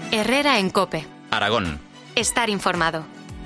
Herrera en COPE. Aragón. Estar informado.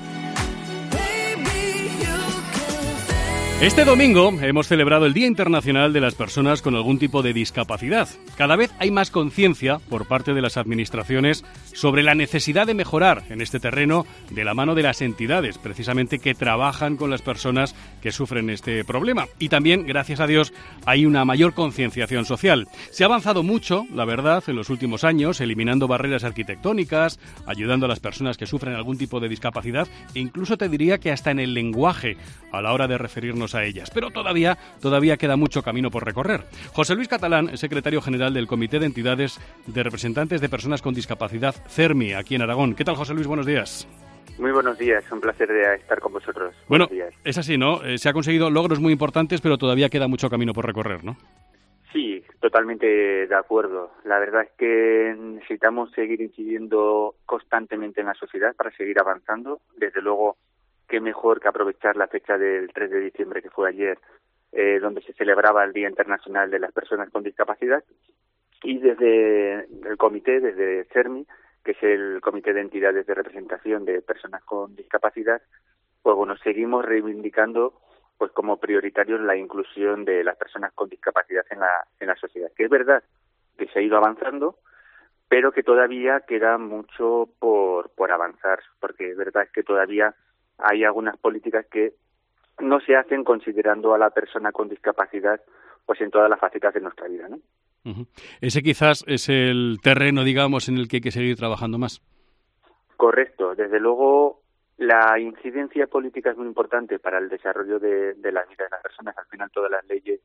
Este domingo hemos celebrado el Día Internacional de las Personas con algún tipo de discapacidad. Cada vez hay más conciencia por parte de las administraciones sobre la necesidad de mejorar en este terreno de la mano de las entidades, precisamente que trabajan con las personas que sufren este problema. Y también, gracias a Dios, hay una mayor concienciación social. Se ha avanzado mucho, la verdad, en los últimos años, eliminando barreras arquitectónicas, ayudando a las personas que sufren algún tipo de discapacidad e incluso te diría que hasta en el lenguaje a la hora de referirnos a ellas. Pero todavía queda mucho camino por recorrer. José Luis Catalán es secretario general del Comité de Entidades de Representantes de Personas con Discapacidad, CERMI, aquí en Aragón. ¿Qué tal, José Luis? Buenos días. Muy buenos días, un placer de estar con vosotros. Bueno, es así, ¿no? Se ha conseguido logros muy importantes, pero todavía queda mucho camino por recorrer, ¿no? Sí, totalmente de acuerdo. La verdad es que necesitamos seguir incidiendo constantemente en la sociedad para seguir avanzando. Desde luego, qué mejor que aprovechar la fecha del 3 de diciembre, que fue ayer, donde se celebraba el Día Internacional de las Personas con Discapacidad. Y desde el comité, desde CERMI, que es el Comité de Entidades de Representación de Personas con Discapacidad, pues bueno, seguimos reivindicando pues como prioritarios la inclusión de las personas con discapacidad en la sociedad. Que es verdad que se ha ido avanzando, pero que todavía queda mucho por avanzar, porque es verdad que todavía hay algunas políticas que no se hacen considerando a la persona con discapacidad pues en todas las facetas de nuestra vida, ¿no? Uh-huh. Ese quizás es el terreno, digamos, en el que hay que seguir trabajando más. Correcto. Desde luego, la incidencia política es muy importante para el desarrollo de la vida de las personas. Al final, todas las leyes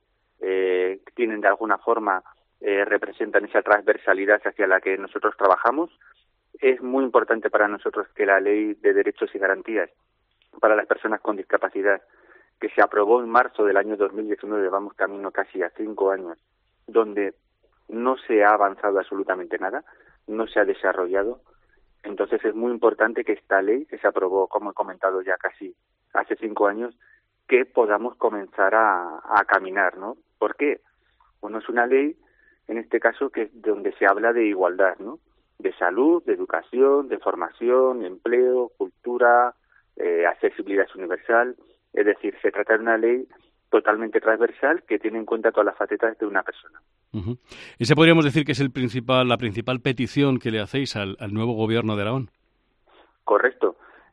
tienen de alguna forma, representan esa transversalidad hacia la que nosotros trabajamos. Es muy importante para nosotros que la Ley de Derechos y Garantías para las Personas con Discapacidad, que se aprobó en marzo del año 2019, vamos camino casi a 5 años, donde no se ha avanzado absolutamente nada, no se ha desarrollado. Entonces es muy importante que esta ley, que se aprobó, como he comentado ya casi hace 5 años, que podamos comenzar a caminar, ¿no? ¿Por qué? Bueno, es una ley, en este caso, que es donde se habla de igualdad, ¿no? De salud, de educación, de formación, empleo, cultura, accesibilidad universal. Es decir, se trata de una ley totalmente transversal que tiene en cuenta todas las facetas de una persona. Uh-huh. ¿Ese podríamos decir que es la principal petición que le hacéis al nuevo gobierno de Aragón? Correcto.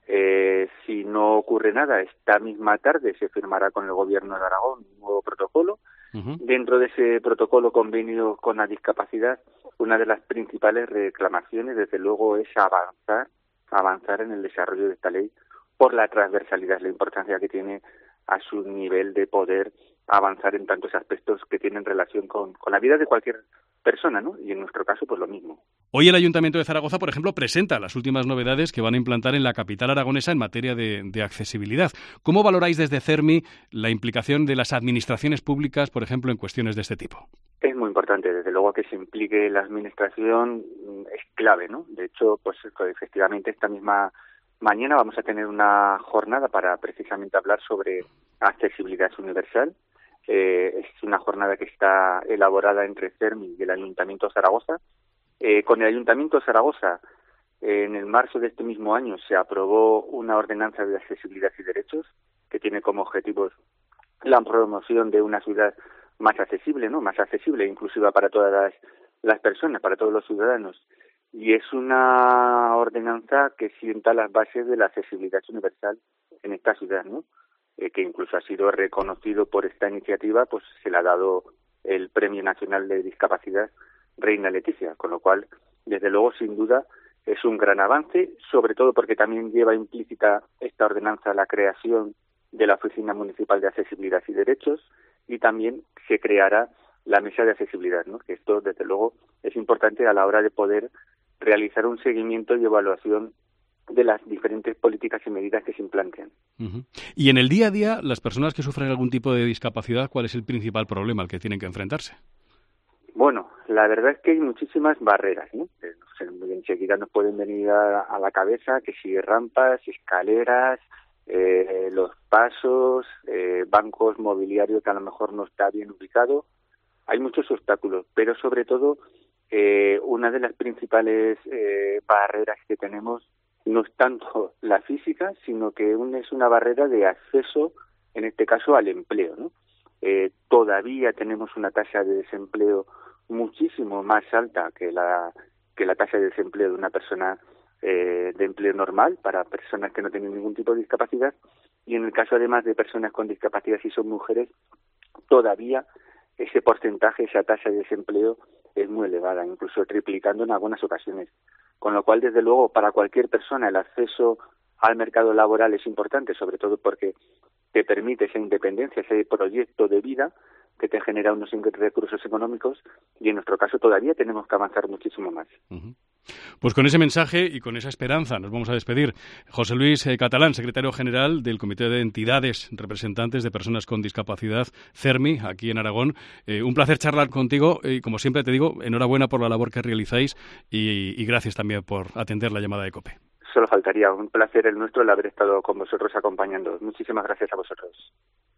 Si no ocurre nada, esta misma tarde se firmará con el gobierno de Aragón un nuevo protocolo. Uh-huh. Dentro de ese protocolo convenio con la discapacidad, una de las principales reclamaciones, desde luego, es avanzar en el desarrollo de esta ley por la transversalidad, la importancia que tiene a su nivel de poder avanzar en tantos aspectos que tienen relación con la vida de cualquier persona, ¿no? Y en nuestro caso, pues lo mismo. Hoy el Ayuntamiento de Zaragoza, por ejemplo, presenta las últimas novedades que van a implantar en la capital aragonesa en materia de accesibilidad. ¿Cómo valoráis desde CERMI la implicación de las administraciones públicas, por ejemplo, en cuestiones de este tipo? Es muy importante, desde luego, que se implique la administración, es clave, ¿no? De hecho, pues efectivamente esta misma mañana vamos a tener una jornada para precisamente hablar sobre accesibilidad universal. Es una jornada que está elaborada entre CERMI y el Ayuntamiento de Zaragoza. Con el Ayuntamiento de Zaragoza, en el marzo de este mismo año, se aprobó una ordenanza de accesibilidad y derechos que tiene como objetivos la promoción de una ciudad más accesible, ¿no? Más accesible e inclusiva para todas las personas, para todos los ciudadanos. Y es una ordenanza que sienta las bases de la accesibilidad universal en esta ciudad, ¿no? Que incluso ha sido reconocido por esta iniciativa, pues se le ha dado el Premio Nacional de Discapacidad Reina Leticia, con lo cual, desde luego, sin duda, es un gran avance, sobre todo porque también lleva implícita esta ordenanza la creación de la Oficina Municipal de Accesibilidad y Derechos, y también se creará la Mesa de Accesibilidad, ¿no? Que esto, desde luego, es importante a la hora de poder realizar un seguimiento y evaluación de las diferentes políticas y medidas que se implanten. Uh-huh. Y en el día a día, las personas que sufren algún tipo de discapacidad, ¿cuál es el principal problema al que tienen que enfrentarse? Bueno, la verdad es que hay muchísimas barreras, ¿no? Enseguida nos pueden venir a la cabeza que si rampas, escaleras, los pasos, bancos mobiliarios que a lo mejor no está bien ubicado. Hay muchos obstáculos, pero sobre todo una de las principales barreras que tenemos no es tanto la física, sino que es una barrera de acceso, en este caso, al empleo, ¿no? Todavía tenemos una tasa de desempleo muchísimo más alta que la tasa de desempleo de una persona de empleo normal para personas que no tienen ningún tipo de discapacidad, y en el caso además de personas con discapacidad, si son mujeres, todavía ese porcentaje, esa tasa de desempleo es muy elevada, incluso triplicando en algunas ocasiones. Con lo cual, desde luego, para cualquier persona el acceso al mercado laboral es importante, sobre todo porque te permite esa independencia, ese proyecto de vida que te genera unos recursos económicos, y en nuestro caso todavía tenemos que avanzar muchísimo más. Pues con ese mensaje y con esa esperanza nos vamos a despedir. José Luis Catalán, secretario general del Comité de Entidades Representantes de Personas con Discapacidad, CERMI, aquí en Aragón. Un placer charlar contigo y, como siempre te digo, enhorabuena por la labor que realizáis y gracias también por atender la llamada de COPE. Solo faltaría, un placer el nuestro el haber estado con vosotros acompañando. Muchísimas gracias a vosotros.